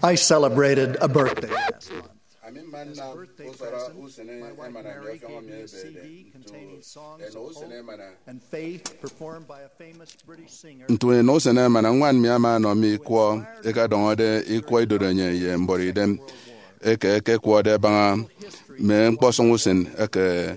I celebrated a birthday last month. As a birthday present, my wife Mary gave me a CD containing songs of hope and faith performed by a famous British singer. Ntwe no sene mana nwan mi ama no mi kwo e ka don de ikwo idorenye ye mbori dem eke kwo de ba me mposon usen eke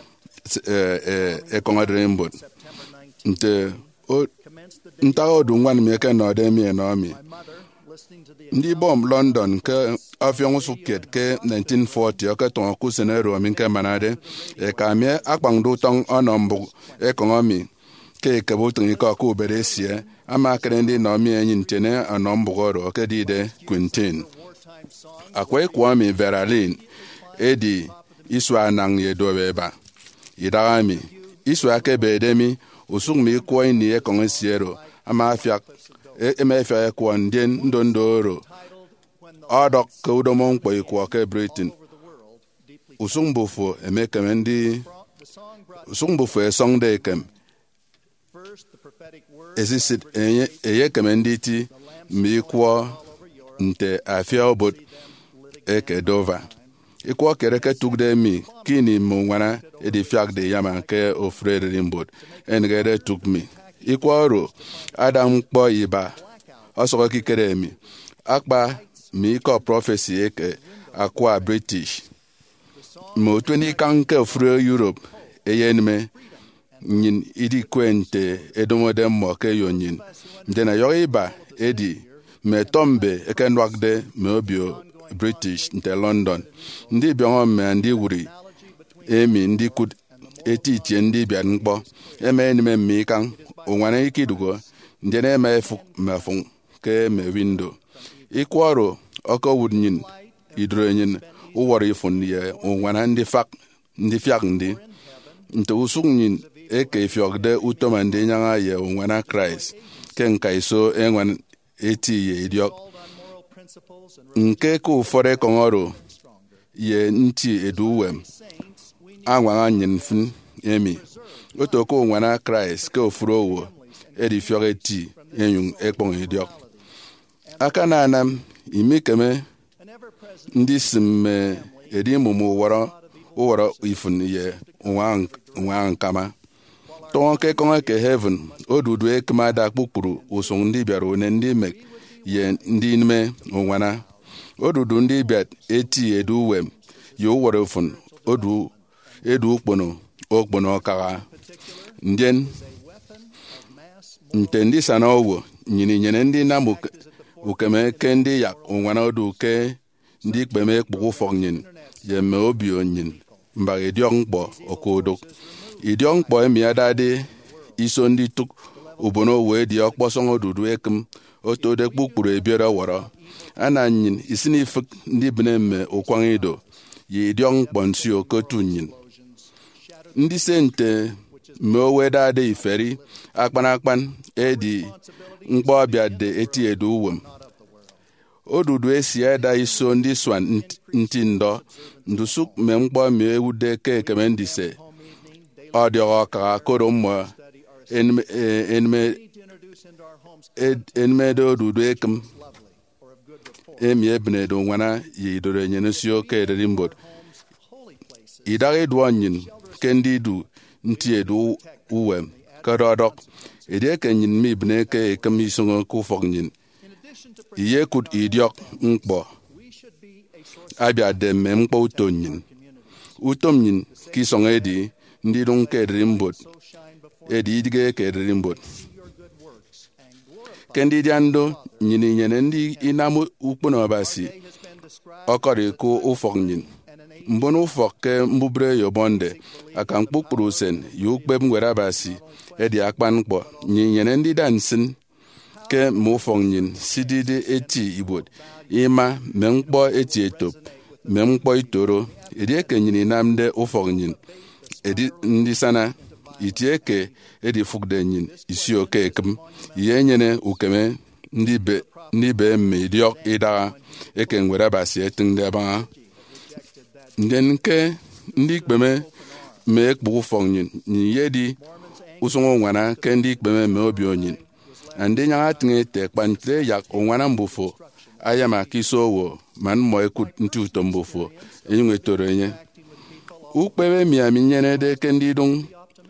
kongadre mbot nte o nta odu nwan mi eke no de mi no mi ndi bom London ke avion suket ke 1940 ke ton ku senero min ke manade e ka mi akpangdu tong onombu ekonomi ke botun ka ku beresie ama krendi no mi enyin tene anombu goro ke dide Quintin akwe Kwame Veralin edi iswa nang ye doweba idagami iswa ke bedemi usung mi ko ni e konsiero ama afia emefia ko ndien ndondoro adok ko domon po ko ke Britain usungbufo emekemendi usungbufo esongde kem ezisit eye kemenditi mi ko nte afia obot ekedova ikwo kereke tugde mi kini mungwana edi fiak de yama ke ofrere rimbot engere tukmi ikwaro adam kpo iba osoko kikere mi akpa mi ko prophecy eke akwa British mo tweni kanke ofre Europe eyenme nyin idi kwente edomode mo ke yonyin ndena yo iba edi me tombe eke nwagde me obio British nte London ndi bion me ndi wuri emi ndi kud etitie ndi bia nkpo eme ni me mi kan onwane ikidugo ndene me mafun ke me window ikwaro oko wudnyin idrenyin uwori ifun ye onwana ndi fiak ndi nte usungnin eke fiogde utomande nyanga ye onwana Christ ken kaiso enwan eti ye idiok nke ku fore kongoro ye nti eduwem anwa nyin fin emi otoko onwana Christ ke ofrowo edi fiogeti enyun ekpon idiok akana nam imikeme ndi simme edi mumu woro ifun ye nwan kama ton ke konga ke heaven odudu ekma da kpukpuru usung ndi biaro ne ndi mek ye ndi nme onwana odudu ndi biat eti eduwem yo woro fun odu edu okpono kaga ndien ntendi sana owo nyini ndi na ukeme ke ndi yak onwana odu ke ndi kpeme kpuku fonyin ye me obio nyin mba ediong bo okodo idiong bo emi adade iso ndi tuk ubono we di okposong odudu ekem otode kpukpuru ebiara woro ana nyin isini fik ndi benemme okwangido ye idiong bonsi okotunyin ndi sente mewe dade iferi akpan edi mkpo abia de eti eduwem odudu esi eda iso ndi swan ntindo ndusuk me mkpo me ewude ke kemendise odio ka korommo enme do odudu ekem emi ebnedo nwana yidore nyenosio ke rimbot idare duanyin kendidu nti edu uwem karodok edeke nyin mi bne ke kamisongo ku fognyin iye kut idiok nkpo abia de mempo utomnyin kisong edi ndi dun ke rimbot edi dige ke rimbot kendi diando nyini nyene ndi inamu ukpono basi okori ku ufognyin mbonu fokke mbubre yobonde akan kpukpuru sen yukpem ngwera basi edi akpan kpo nyene ndi dansin ke mufonyin sidide eti ibot ima memkpo eti etop memkpo itoro edi ekenyini namde ufonyin edi ndi sana itieke edi fugdenyin isi oke ekem yenyene ukeme ndi be mediok ida eke ngwera basi etinde ba nden ke ndi kpeme me ekpu fonyin yedi usongo nwana ke ndi kpeme me obi onyin ande nya tinge te kpantre yak onwana mbufo aya makiso wo man mo ekut ntu tombufo enywe torenye ukpewe miami nyene de kendidung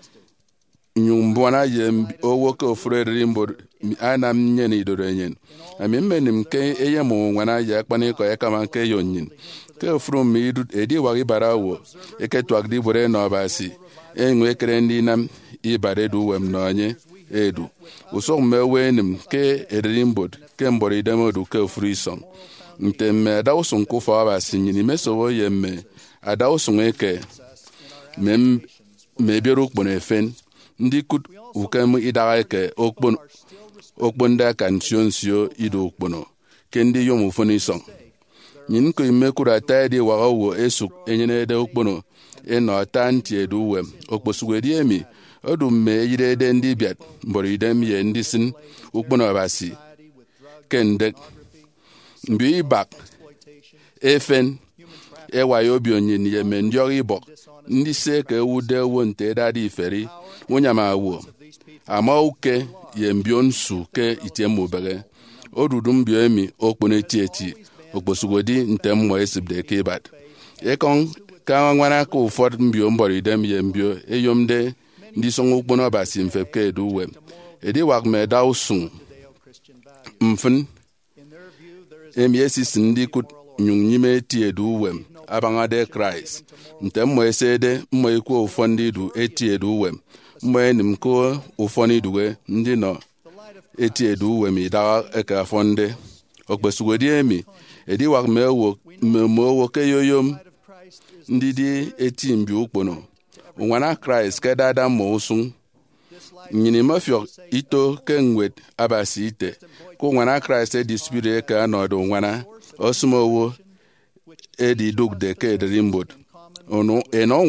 nyumbwana ye owo ko frere mbo ana nyene idorenyen ami menim ke eye mo wana ya kpani ko ekama ke yonyin ke from mi edi wagi barawo eke twagdi bore no basi enwe krendi nam ibare du wem nonye edu usok mewenim ke edrimbod ke mbori demodu ke frison ntemme dawsun ku fa basi nyini mesowo yemme adawsun eke mem mebiru kponefen ndi kut ukam idaga ke okponda kansionsio ido okpono kendi yomu fonison nyin ko imekura tadi wagawo esuk enyene de okpono eno tanti edu wem okposugwedi emi odum me yide de ndi biat mbori dem ye ndisin okpono basi kende mbi bak efen ewayo bionyin ye mendio ibok ndi se ke wude wonte dadi feri wonyama wo ama uke ye mbion su ke itemo bege odudum bioemi okpone tieti okposugodi ntem mo esibde kebat ekon ka ngwana ko ufod mbio mbori dem ye mbio eyomde ndi songo okpono basi mfepke edu wem edi wak me dawsun mfin emiesi ndi kut nyunyime ti edu wem abangade Christ ntem mo esede mo iko ufondi du eti edu wem mo enim ko ufondi duwe ndi no eti edu wem ida eka fonde okposugodi emi edi wak mewo ke yoyom ndidi eti mbi ukpono unwana Christ ke dada mo usun nyini mafio ito ke nwet abasi ite ko unwana Christ edi spirit ke anodo unwana osmowo edi dugde ke edrimbod ono eno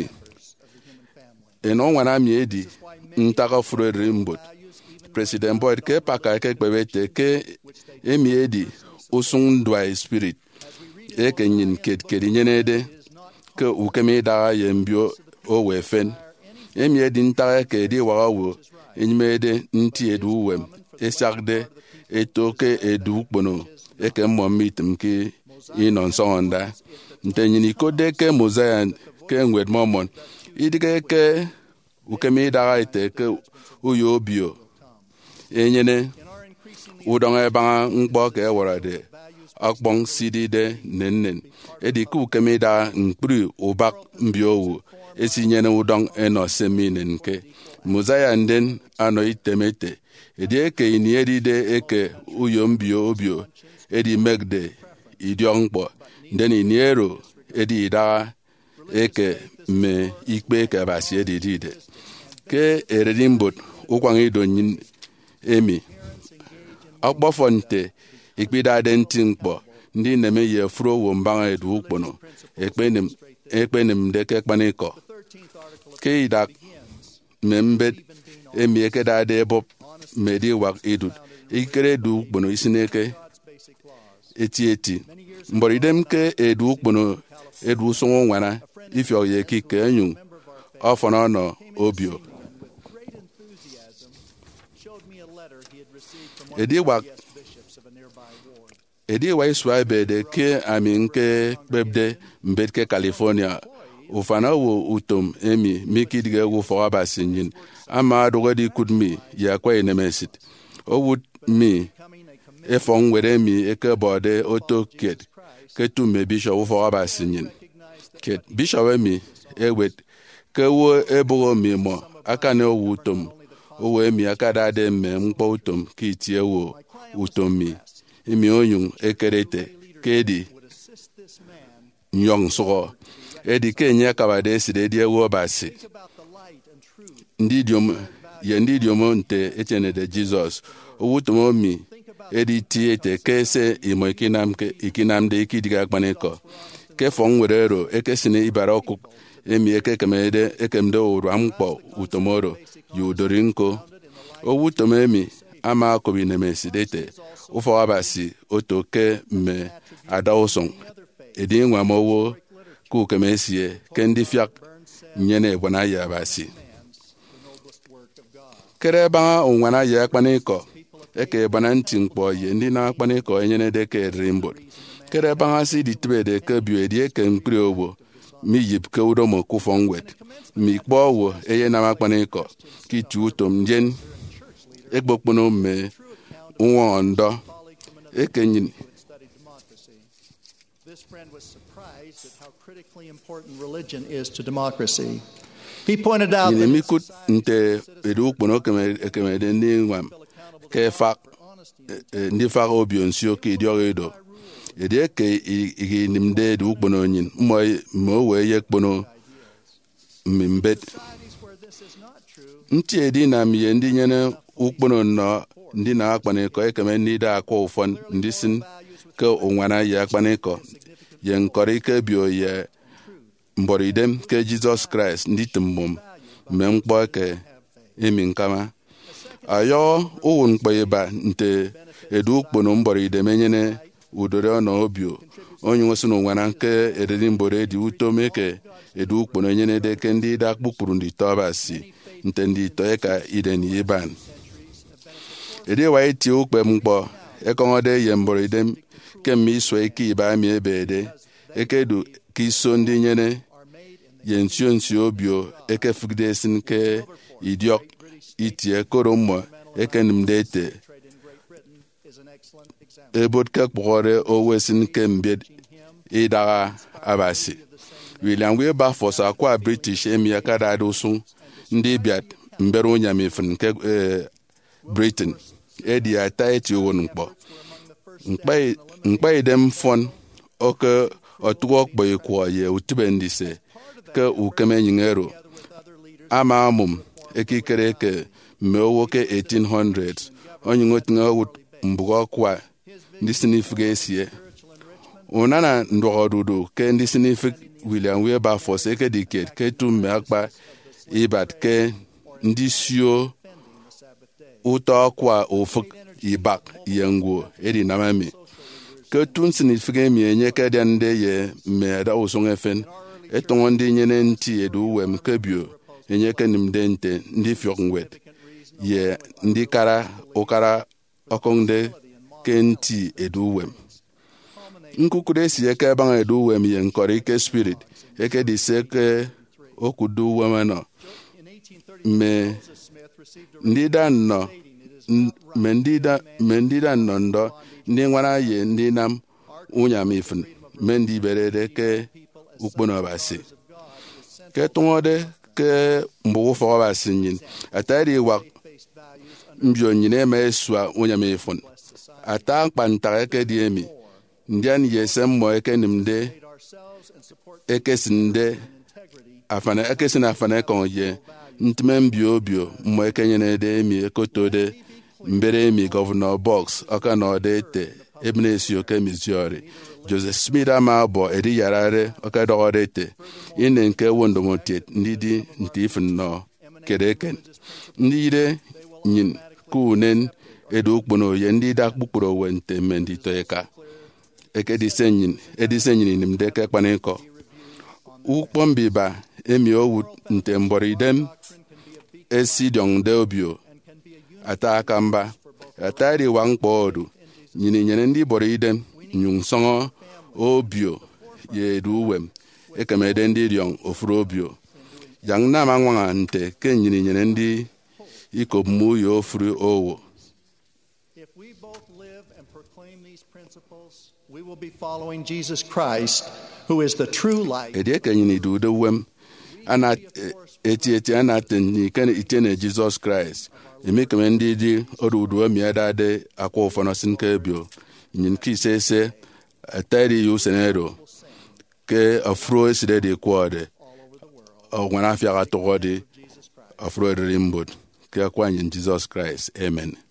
unwana mi edi ntaka furo edrimbod President Boyd ke paka ke kpebete ke emi edi usun dwa spirit eke nyin kedi nyenede ke ukeme da yembio o wefen emi edi ntaka ke edi wagawo enyimede nti edu wem esagde etoke edu kpono eke mmomit mke inon sonda ntenyini kode ke Mosiah ke nwed momon idige ke ukeme da ite ke uyo bio enyene udonga banga ngbo ke warade akpong sidi de nennen edi ku kemeda nkpri ubak mbiowu esinyene udong eno seminen ke Mosiah nden ano itemete edi eke ini edi de eke uyo mbio obio edi megde idiongpo nden iniero edi ida eke me ikpe ke basi edi dide ke eredimbot ukwang idonyin emi akpofonte ikpida de ntinkpo ndi neme ye furo wo mbanga edu ukpono ekpenim de ke kpaniko ke idak membet emi eke da de bob medi wak idut ikere du ukpono isineke eti mboridem ke edu ukpono edu songo ngwana ifyo ye kike enyu ofono no obio edi wa iswa de ke amin ke bebde mbetke California ufana wo utom emi mikidige wo for basinyin ama dogodi kudmi ya kwa enemesit o would me efon were mi eke bode oto ket ke tu me bishop wo for basinyin ket bishop mi ewet ke wo ebo mi mo aka ne wo utom o we mi aka da de me mpo utom ki tie wo utom mi imi onyun ekerete kedi nyong so edi kenya kabade side die wo basi ndidiom nte etene de Jesus owutomo mi edi tiete kese imo ikinam de ikidiga gbaneko ke fon werero ekesine ibaraku emi ekekemede ekemde uru amkpo utomoro yudorinko owutomo emi ama ko binemesidete ufo abasi otoke me adawson edi nwa mowo ku kemesie kendi fiak nyene bona ya basi kere ba onwana ya kpaniko eke bana ntị mkpọ ye ndị na-akpani ka onye na-edeke rimbo kere bangasi di tibede ke biwedi ke mkpiri ogbo mi yip ke udo mo kufon wet mi kpọ wo eye na makpani ko ki tu tom jen egbokpono me nwa ondo ekenyin. This friend was surprised at how critically important religion is to democracy. He pointed out that mikut nte edu kpono kemede ndi nwam ke fak ndi fak obionsio ke dioredo ede ke igi nimde edu kpono nyin mo we ye kpono mimbet nti edi na miye ndi nyene ukpono no ndi na akpane ko ekeme ndi da akwa ufon ndi sin ke onwana ya akpane ko ye nkori ke bio ye mboridem ke Jesus Christ ndi tummum memkpo ke emi nkama ayo uwun kpeba nte edu kpono mboridem enyene udore no obio onye nwesu no nwana nke ededi mbore di utome ke edu kpono enyene de ke ndi da kpukpuru ndi tobasi nte ndi to ka iden yiban ede wa iti ukpe mkpo ekongode ye mboridem ke mi so eki ba mi ebede ekedu kiso ndi nyene yensionsi obio ekefugdesin ke idiok itie korommo ekenimdete ebot ke kpore owesin ke mbed idaga abasi William Wilberforce akwa British emia kada dosun ndi biat mbero nyamefin ke Britain edi ataiti wonpo nkpai dem fon oke otuok boy kwa ye utibendise ke ukeme nyingero ama amum ekikere ke mewo ke 1800s onye ngotinga wut mbugo kwa ndi sinifigesie onana ndogodudu ke ndi sinifik William Wilberforce eke diket ke tumme akpa ibat ke ndi sio uto kwa ofuk ibak yengo edi namami ke tun sinifike mi enye ke dende ye me da usung efen etongo ndi nyene nti edu wem kebio enye ke nimdente ndi fiokngwet ye ndi kara okara okongde ke nti edu wem nkukude si eke bang edu wem ye nkori ke spirit eke di seke okudu wemano me ndida no mendida nondo ndi ngwana ye ndi nam unyamifin mendi berede ke ukpono basi ke tongode ke mbugo fo basi nyin atari wa mbyo nyine meswa unyamifin ata kpanta ke diemi ndian yesem mo ke nimde ekesinde afana ekesina afana konye ntmem bio mo ke nyene de mi ekotode mbere mi Governor Box aka no dete ebnesio ke Missouri Joseph Smith amabo edi yarare aka dogorete ine nke wondomotet ndidi ntifin no kereken ndide nyin kunen edu kpono ye ndida kpukpuro wente mendi toyeka eke disenyin nimde ke kpaneko ukpombiba emi owu nte mboridem esidong deobio ata akamba atari wangpo odu nyine ndi boridem nyung songo obio ye duwem ekemede ndi riong ofuro obio yang na mangwanga nte ke nyine ndi ikomu yo ofuro owo. If we both live and proclaim these principles, we will be following Jesus Christ, who is the true light. Ede ke nyine du de wem ana eti ana tenni kan itene Jesus Christ emekeme ndị dị orudu emiada de akwa ụfọdụ sinke bio nyin kisese atari yu senero ke afro eside de kwade ogwana afia ga togode afro rimbod ke kwa nyin Jesus Christ. Amen.